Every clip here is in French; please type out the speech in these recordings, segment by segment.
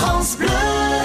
France Bleu.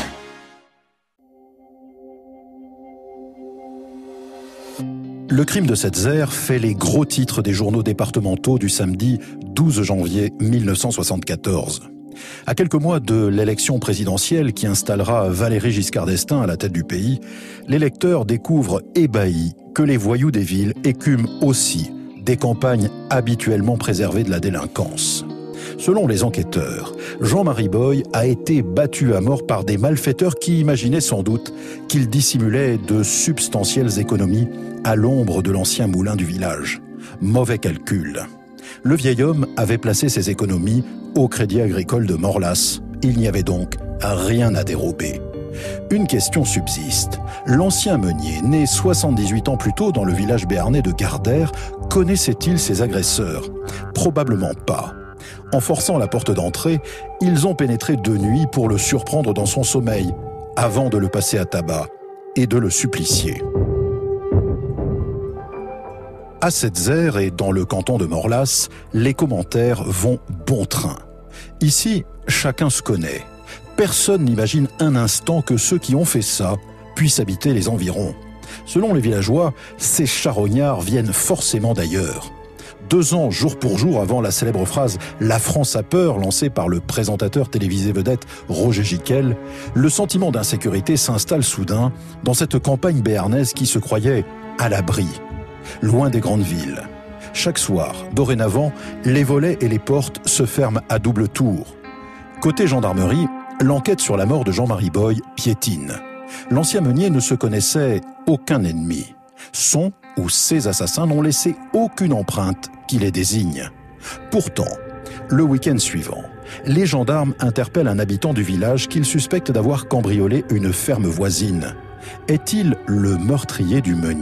Le crime de Setzer fait les gros titres des journaux départementaux du samedi 12 janvier 1974. À quelques mois de l'élection présidentielle qui installera Valéry Giscard d'Estaing à la tête du pays, les lecteurs découvrent ébahis que les voyous des villes écument aussi des campagnes habituellement préservées de la délinquance. Selon les enquêteurs, Jean-Marie Boye a été battu à mort par des malfaiteurs qui imaginaient sans doute qu'il dissimulait de substantielles économies à l'ombre de l'ancien moulin du village. Mauvais calcul. Le vieil homme avait placé ses économies au Crédit Agricole de Morlas. Il n'y avait donc rien à dérober. Une question subsiste. L'ancien meunier, né 78 ans plus tôt dans le village béarnais de Gardère, connaissait-il ses agresseurs ? Probablement pas. En forçant la porte d'entrée, ils ont pénétré de nuit pour le surprendre dans son sommeil, avant de le passer à tabac et de le supplicier. À Setzer et dans le canton de Morlas, les commentaires vont bon train. Ici, chacun se connaît. Personne n'imagine un instant que ceux qui ont fait ça puissent habiter les environs. Selon les villageois, ces charognards viennent forcément d'ailleurs. 2 ans, jour pour jour, avant la célèbre phrase « La France a peur » lancée par le présentateur télévisé vedette Roger Giquel, le sentiment d'insécurité s'installe soudain dans cette campagne béarnaise qui se croyait à l'abri, loin des grandes villes. Chaque soir, dorénavant, les volets et les portes se ferment à double tour. Côté gendarmerie, l'enquête sur la mort de Jean-Marie Boye piétine. L'ancien meunier ne se connaissait aucun ennemi. Son ou ses assassins n'ont laissé aucune empreinte qui les désigne. Pourtant, le week-end suivant, les gendarmes interpellent un habitant du village qu'ils suspectent d'avoir cambriolé une ferme voisine. Est-il le meurtrier du meunier ?